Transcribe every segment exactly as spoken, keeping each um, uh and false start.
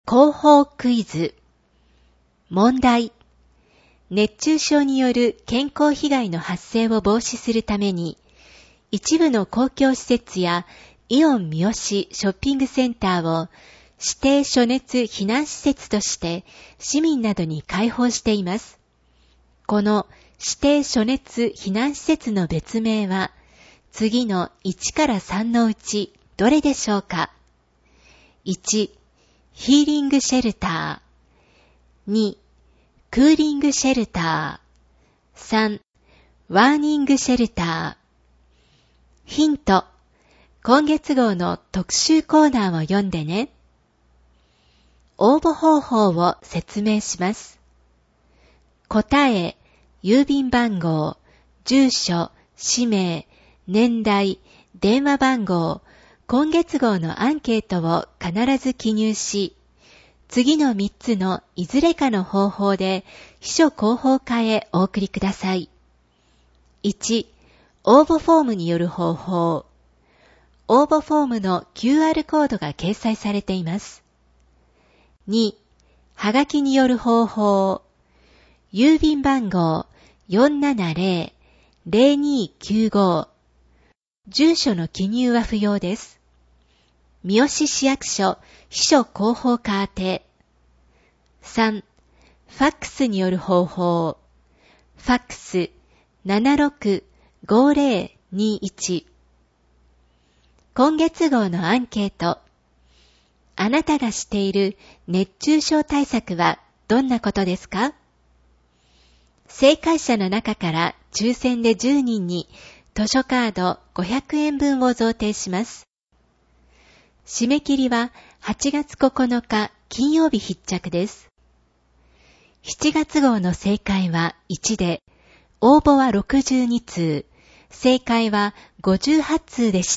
広報クイズ。問題。熱中症による健康被害の発生を防止するために、一部の公共施設やイオン三好ショッピングセンターを指定暑熱避難施設として市民などに開放しています。この指定暑熱避難施設の別名は、次のいちからさんのうちどれでしょうか。いち、ヒーリングシェルター。に、クーリングシェルター。さん、ワーニングシェルター。ヒント。今月号の特集コーナーを読んでね。応募方法を説明します。答え、郵便番号、住所、氏名、年代、電話番号、今月号のアンケートを必ず記入し、次のみっつのいずれかの方法で秘書広報課へお送りください。いち、応募フォームによる方法。応募フォームの キューアール コードが掲載されています。に、はがきによる方法。郵便番号 よんななぜろ ぜろにきゅうご。住所の記入は不要です。三好市役所秘書広報課宛て。さん、ファックスによる方法。ファックス ななろくごぜろにいち。今月号のアンケート。あなたがしている熱中症対策はどんなことですか？正解者の中から抽選でじゅうにんに図書カードごひゃくえんぶんを贈呈します。締め切りははちがつここのか金曜日必着です。しちがつ号の正解はいちで、応募はろくじゅうにつう、正解はごじゅうはちつうでした。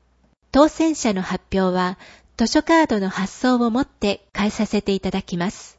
当選者の発表は図書カードの発送をもって返させていただきます。